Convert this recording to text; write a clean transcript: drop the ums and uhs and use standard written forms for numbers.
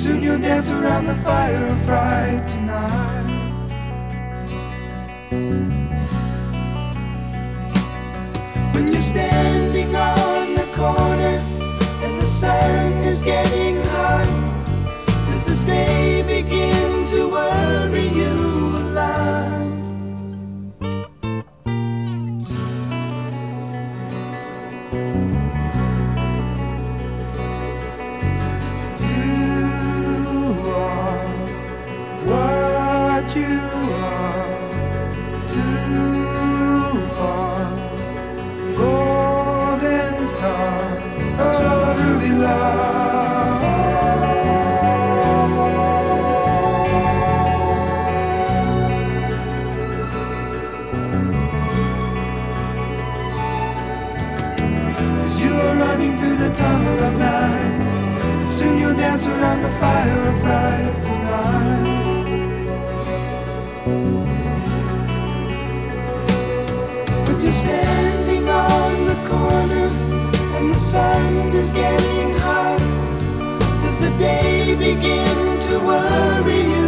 Soon you'll dance around the fire of fright tonight. When you're standing on the corner and the sun is getting hot, does this day begin to worry you a lot? You are too far, golden star, oh, to be loved. As you are running through the tunnel of night, soon you'll dance around the fire of fright tonight. When you're standing on the corner and the sun is getting hot, does the day begin to worry you?